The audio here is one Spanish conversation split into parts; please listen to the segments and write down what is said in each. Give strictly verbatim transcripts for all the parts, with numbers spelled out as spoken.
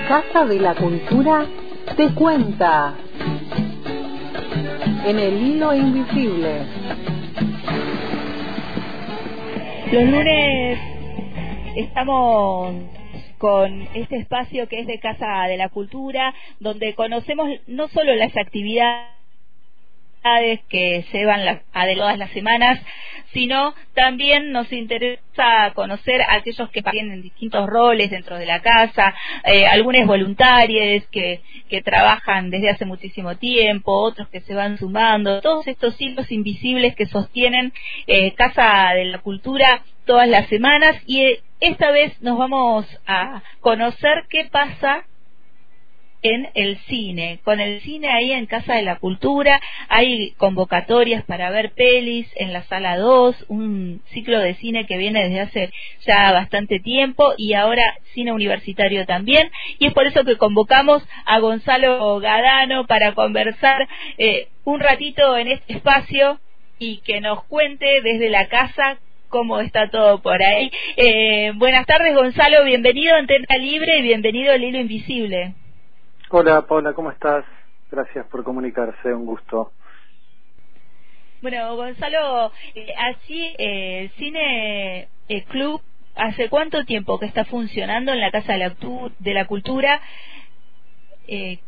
Casa de la Cultura te cuenta en el hilo invisible. Los lunes estamos con este espacio que es de Casa de la Cultura, donde conocemos no solo las actividades que se llevan la, a de todas las semanas, sino también nos interesa conocer a aquellos que tienen distintos roles dentro de la casa, eh, algunos voluntarios que, que trabajan desde hace muchísimo tiempo, otros que se van sumando, todos estos hilos invisibles que sostienen eh, Casa de la Cultura todas las semanas, y eh, esta vez nos vamos a conocer qué pasa en el cine. Con el cine ahí en Casa de la Cultura hay convocatorias para ver pelis en la sala dos, un ciclo de cine que viene desde hace ya bastante tiempo, y ahora cine universitario también, y es por eso que convocamos a Gonzalo Gadano para conversar eh, un ratito en este espacio y que nos cuente desde la casa cómo está todo por ahí. Eh, buenas tardes, Gonzalo, bienvenido a Antena Libre y bienvenido al Hilo Invisible. Hola, Paula, ¿cómo estás? Gracias por comunicarse, un gusto. Bueno, Gonzalo, eh, allí eh, el Cine eh, Club, ¿hace cuánto tiempo que está funcionando en la Casa de la, de la Cultura? Eh,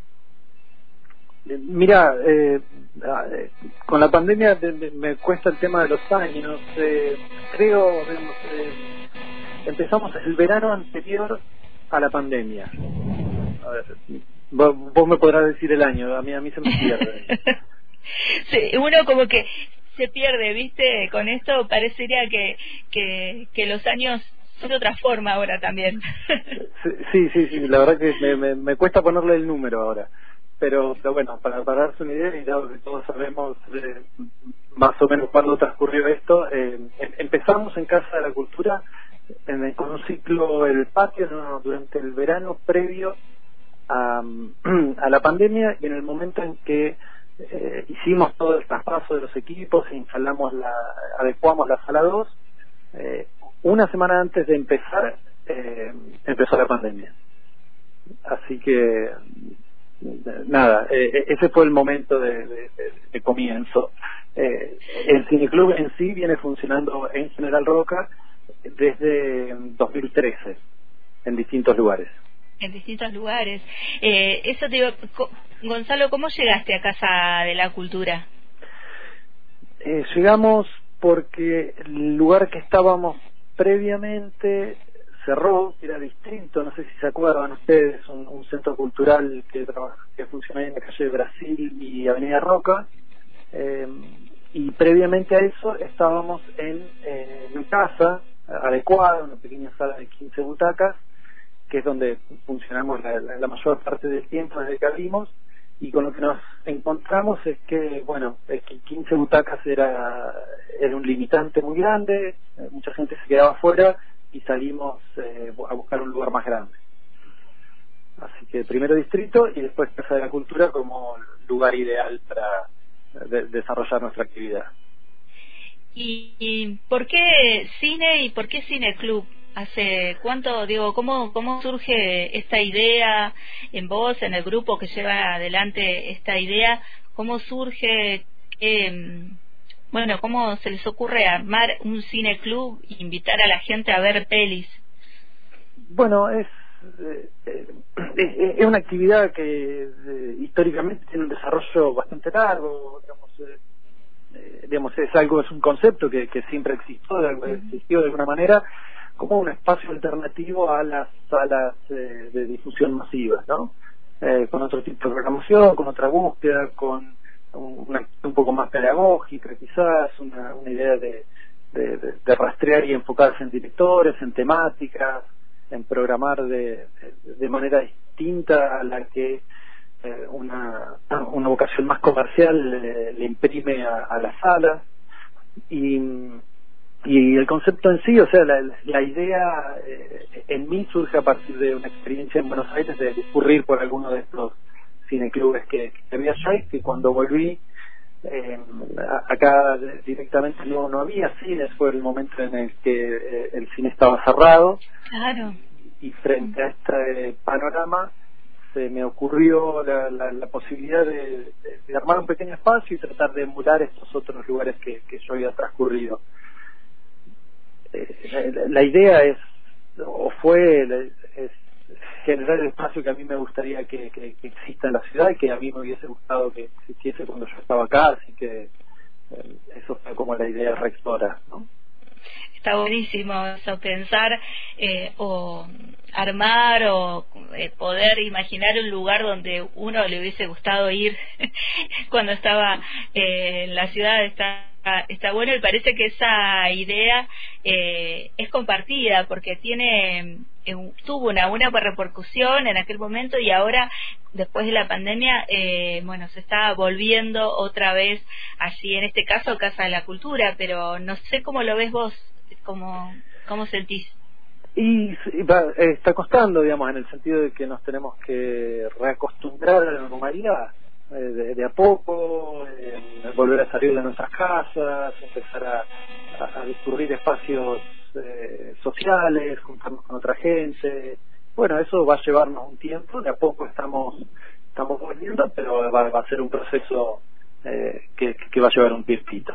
Mira, eh, con la pandemia me, me cuesta el tema de los años. Eh, creo, digamos, eh, empezamos el verano anterior a la pandemia. A ver, vos, vos me podrás decir el año, a mí a mí se me pierde. Sí, uno como que se pierde, ¿viste? Con esto parecería que que, que los años son de otra forma ahora también. Sí, sí, sí, la verdad que me, me, me cuesta ponerle el número ahora. Pero, pero bueno, para, para darse una idea, y dado que todos sabemos eh, más o menos cuándo transcurrió esto, eh, em, empezamos en Casa de la Cultura en el, con un ciclo El Patio, ¿no? Durante el verano previo a, a la pandemia, y en el momento en que eh, hicimos todo el traspaso de los equipos e instalamos la, adecuamos la sala dos, eh, una semana antes de empezar eh, empezó la pandemia. Así que nada, eh, ese fue el momento de, de, de, de comienzo. Eh, el cineclub en sí viene funcionando en General Roca desde dos mil trece en distintos lugares. En distintos lugares. Eh, eso te digo, Gonzalo, ¿cómo llegaste a Casa de la Cultura? Eh, llegamos porque el lugar que estábamos previamente cerró, era distinto, no sé si se acuerdan ustedes, un, un centro cultural que trabaja, que funciona en la calle de Brasil y Avenida Roca, eh, y previamente a eso estábamos en eh, mi casa adecuada, una pequeña sala de quince butacas, que es donde funcionamos la, la, la mayor parte del tiempo desde que abrimos, y con lo que nos encontramos es que, bueno, es que quince butacas era, era un limitante muy grande, eh, mucha gente se quedaba afuera, y salimos eh, a buscar un lugar más grande. Así que primero distrito y después Casa de la Cultura como lugar ideal para de, desarrollar nuestra actividad. ¿Y, y por qué cine y por qué Cine Club? ¿Hace cuánto, digo, cómo, cómo surge esta idea en vos, en el grupo que lleva adelante esta idea? ¿Cómo surge, eh, bueno, cómo se les ocurre armar un cine club e invitar a la gente a ver pelis? Bueno, es eh, eh, es una actividad que eh, históricamente tiene un desarrollo bastante largo, digamos, eh, eh, digamos es algo, es un concepto que, que siempre existió, de, existió de alguna manera, como un espacio alternativo a las salas eh, de difusión masivas, ¿no? Eh, con otro tipo de programación, con otra búsqueda, con una un poco más pedagógica, quizás, una, una idea de, de, de, de rastrear y enfocarse en directores, en temáticas, en programar de, de, de manera distinta a la que eh, una, una vocación más comercial eh, le imprime a, a las salas. Y Y el concepto en sí, o sea, la, la idea eh, en mí surge a partir de una experiencia en Buenos Aires de discurrir por alguno de estos cineclubes que, que había allá, y que cuando volví eh, acá directamente no, no había cines, fue el momento en el que eh, el cine estaba cerrado. Claro. Y frente a este panorama se me ocurrió la, la, la posibilidad de, de, de armar un pequeño espacio y tratar de emular estos otros lugares que, que yo había transcurrido. Eh, la, la idea es, o fue, es generar el espacio que a mí me gustaría que, que, que exista en la ciudad y que a mí me hubiese gustado que existiese cuando yo estaba acá, así que eh, eso fue como la idea rectora, ¿no? Está buenísimo eso, pensar eh, o armar o eh, poder imaginar un lugar donde uno le hubiese gustado ir cuando estaba eh, en la ciudad. Está está bueno, y parece que esa idea eh, es compartida porque tiene eh, tuvo una buena repercusión en aquel momento, y ahora después de la pandemia eh, bueno, se está volviendo otra vez allí, en este caso Casa de la Cultura, pero no sé cómo lo ves vos. ¿Cómo, cómo sentís? Y, y va, eh, está costando, digamos, en el sentido de que nos tenemos que reacostumbrar a la normalidad, eh, de, de a poco, eh, volver a salir de nuestras casas, empezar a, a, a discurrir espacios eh, sociales, juntarnos con otra gente. Bueno, eso va a llevarnos un tiempo, de a poco estamos estamos volviendo, pero va, va a ser un proceso eh, que, que va a llevar un tiempito.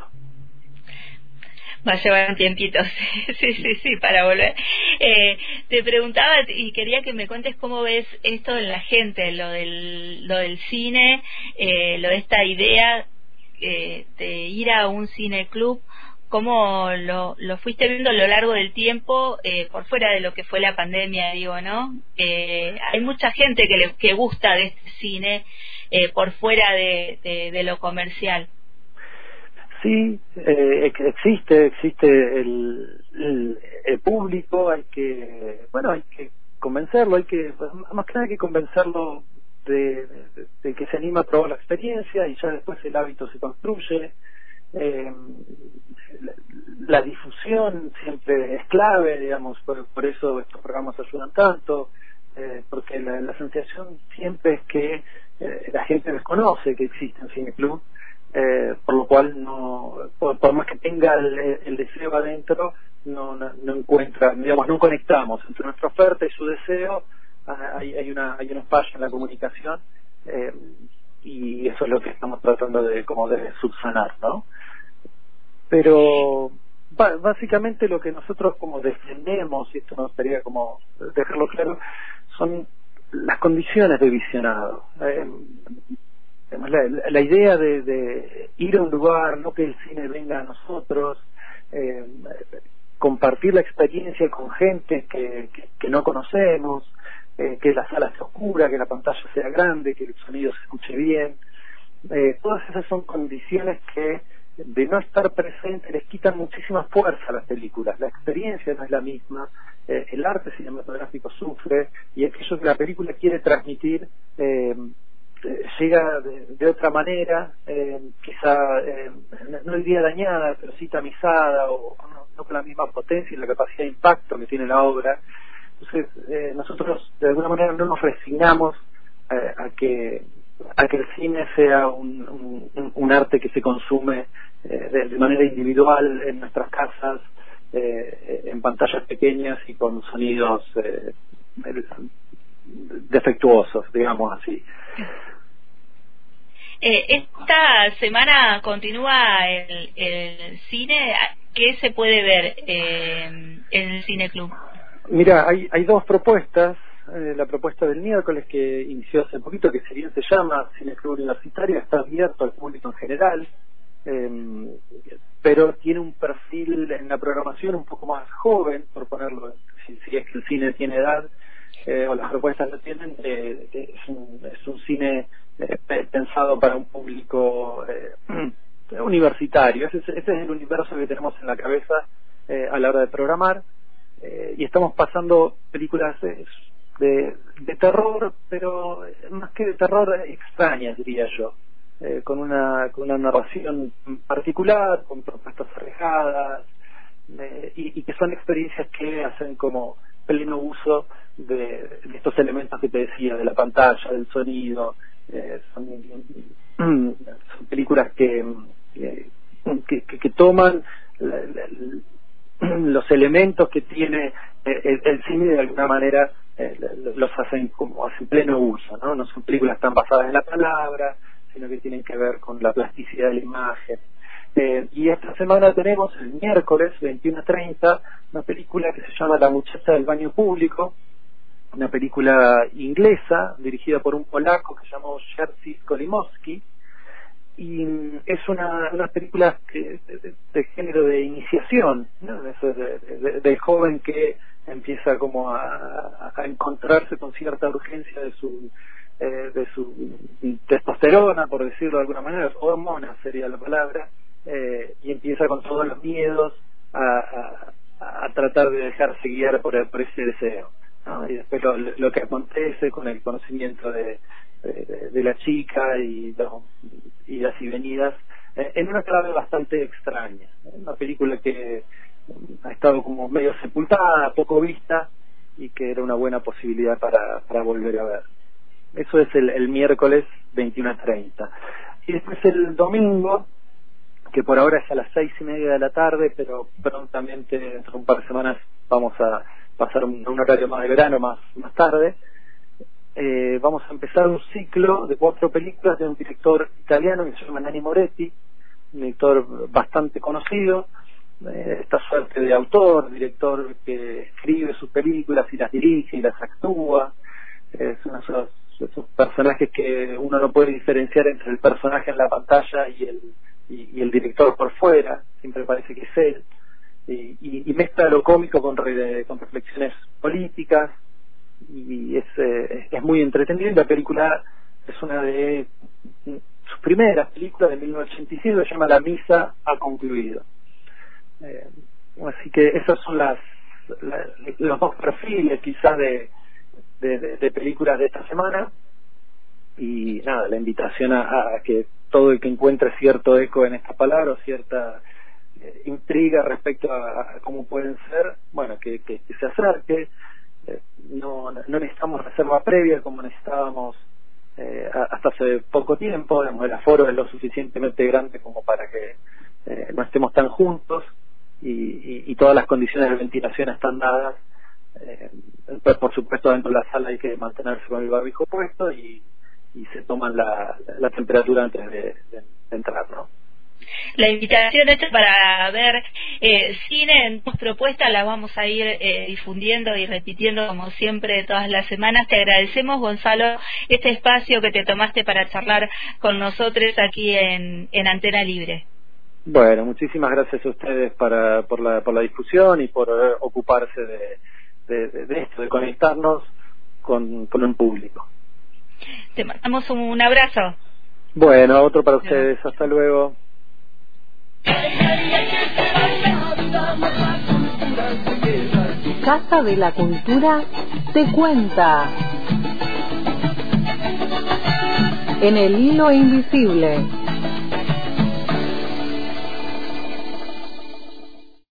Va a llevar un tiempito, sí, sí, sí, para volver. Eh, te preguntaba y quería que me cuentes cómo ves esto en la gente, lo del, lo del cine, eh, lo de esta idea eh, de ir a un cineclub, cómo lo, lo fuiste viendo a lo largo del tiempo, eh, por fuera de lo que fue la pandemia, digo, ¿no? Eh, hay mucha gente que le que gusta de este cine, eh, por fuera de, de, de lo comercial. Sí, eh, existe, existe el, el, el público, hay que, bueno, hay que convencerlo, hay que, más que nada hay que convencerlo de, de, de que se anima a probar la experiencia, y ya después el hábito se construye. Eh, la, la difusión siempre es clave, digamos, por, por eso estos programas ayudan tanto, eh, porque la, la sensación siempre es que eh, la gente desconoce que existe un cineclub. Eh, por lo cual no, por, por más que tenga el, el deseo adentro, no, no, no encuentra, digamos, no conectamos entre nuestra oferta y su deseo. Hay, hay una hay un espacio en la comunicación, eh, y eso es lo que estamos tratando de como de subsanar, ¿no? Pero ba- básicamente lo que nosotros como defendemos, y esto me gustaría como dejarlo claro, son las condiciones de visionado. Eh, La, la idea de, de ir a un lugar, no que el cine venga a nosotros, eh, compartir la experiencia con gente que, que, que no conocemos, eh, que la sala esté oscura, que la pantalla sea grande, que el sonido se escuche bien. Eh, todas esas son condiciones que, de no estar presente, les quitan muchísima fuerza a las películas. La experiencia no es la misma, eh, el arte cinematográfico sufre, y aquello que la película quiere transmitir eh, llega de, de otra manera, eh, quizá eh, no diría dañada, pero sí tamizada, o no, no con la misma potencia y la capacidad de impacto que tiene la obra. Entonces eh, nosotros de alguna manera no nos resignamos eh, a que a que el cine sea un, un, un arte que se consume eh, de, de manera individual en nuestras casas, eh, en pantallas pequeñas y con sonidos eh, defectuosos, digamos así. Eh, esta semana continúa el, el cine. ¿Qué se puede ver eh, en el Cineclub? Mira, hay, hay dos propuestas. Eh, la propuesta del miércoles, que inició hace poquito, que si bien se llama Cineclub Universitario, está abierto al público en general, eh, pero tiene un perfil en la programación un poco más joven, por ponerlo, si, si es que el cine tiene edad, eh, o las propuestas lo tienen. Eh, es, un, es un cine eh, pensado para un público eh, universitario. Ese, ese es el universo que tenemos en la cabeza eh, a la hora de programar, eh, y estamos pasando películas eh, de, de terror, pero más que de terror, extrañas, diría yo, eh, con una con una narración particular, con propuestas alejadas, eh, y, y que son experiencias que hacen como pleno uso de, de estos elementos que te decía, de la pantalla, del sonido. Eh, son, son películas que, que, que, que toman la, la, los elementos que tiene eh, el, el cine de alguna manera eh, los hacen como hacen pleno uso, ¿no? No son películas tan basadas en la palabra, sino que tienen que ver con la plasticidad de la imagen. Eh, y esta semana tenemos el miércoles veintiuno treinta una película que se llama La muchacha del baño público, una película inglesa dirigida por un polaco que se llamó Jerzy Skolimowski, y es una, una película que, de, de género de iniciación, ¿no? Eso de, de, del joven que empieza como a, a encontrarse con cierta urgencia de su eh, de su testosterona, por decirlo de alguna manera, hormona sería la palabra, eh, y empieza con todos los miedos a, a, a tratar de dejarse guiar por, por ese deseo, ¿no? Y después lo, lo que acontece con el conocimiento de De, de la chica y, lo, y las y venidas eh, en una clave bastante extraña, ¿eh? Una película que ha estado como medio sepultada, poco vista, y que era una buena posibilidad para, para volver a ver. Eso es el, el miércoles veintiuno treinta. Y después el domingo, que por ahora es a las seis y media de la tarde, pero prontamente dentro de un par de semanas vamos a pasar un, un horario más de verano, más, más tarde. Eh, vamos a empezar un ciclo de cuatro películas de un director italiano que se llama Nanni Moretti, un director bastante conocido, eh, esta suerte de autor, director que escribe sus películas y las dirige y las actúa. Eh, son esos, esos personajes que uno no puede diferenciar entre el personaje en la pantalla y el, y, y el director por fuera, siempre parece que es él, y, y, y mezcla lo cómico con, re, con reflexiones políticas, y es, eh, es muy entretenido. Y la película es una de sus primeras películas de mil novecientos ochenta y siete, se llama La misa ha concluido. Eh, así que esos son las, las los dos perfiles quizás de, de, de, de películas de esta semana, y nada, la invitación a, a que todo el que encuentre cierto eco en esta palabra o cierta eh, intriga respecto a, a cómo pueden ser, bueno, que, que, que se acerque. No, no necesitamos reserva previa como necesitábamos eh, hasta hace poco tiempo. El aforo es lo suficientemente grande como para que eh, no estemos tan juntos, y, y, y todas las condiciones de ventilación están dadas. Eh, pues por supuesto dentro de la sala hay que mantenerse con el barbijo puesto, y, y se toman la, la temperatura antes de, de, de entrar, ¿no? La invitación hecha para ver eh, cine en tus propuestas la vamos a ir eh, difundiendo y repitiendo como siempre todas las semanas. Te agradecemos, Gonzalo, este espacio que te tomaste para charlar con nosotros aquí en, en Antena Libre. Bueno, muchísimas gracias a ustedes para, por, la, por la discusión y por eh, ocuparse de, de, de, de esto, de conectarnos con, con un público. Te mandamos un abrazo. Bueno, otro para ustedes. Hasta luego. Casa de la Cultura te cuenta. En el hilo invisible.